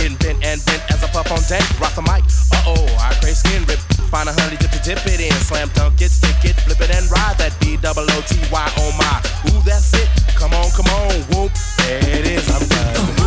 Getting bent and bent as I puff on dank. Rock the mic. Uh-oh, I crave skin rip. Find a honey dip to dip it in. Slam dunk it, stick it, flip it and ride that B-double-O-T-Y, oh my. Ooh, that's it. Come on, whoop. There it is, I'm done.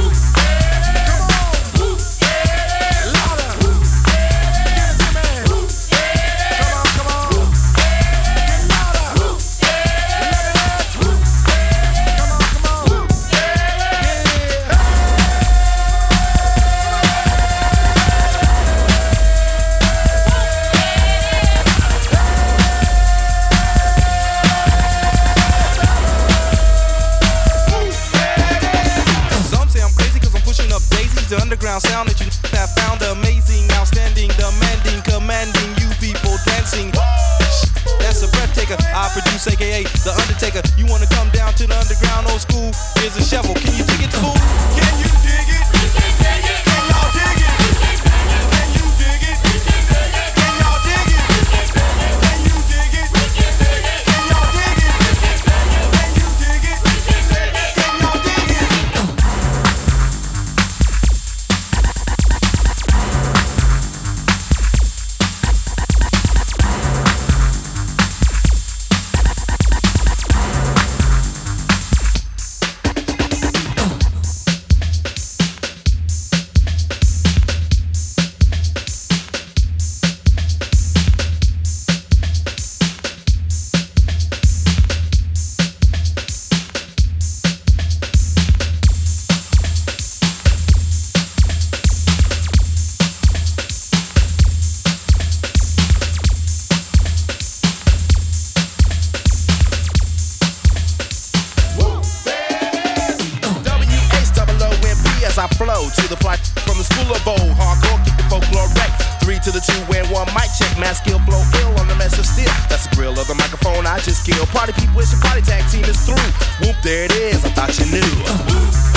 The underground sound that you have found amazing, outstanding, demanding, commanding you people dancing. That's a breath taker. I produce, aka The Undertaker. You wanna come down to the underground old school? Here's a shovel. Can you dig it, fool? Can you dig it? Can y'all dig it? Can you dig it? Can y'all dig it? Can you dig it? Can y'all dig it? Can you dig it? Can y'all dig it? I flow to the fly from the school of bold. Hardcore, keep the folklore wreck. 3 to the 2 and 1 mic check. Mass skill, flow ill on the mess of steel. That's the grill of the microphone I just killed. Party people, it's your party tag team is through. Whoop, there it is, I thought you knew.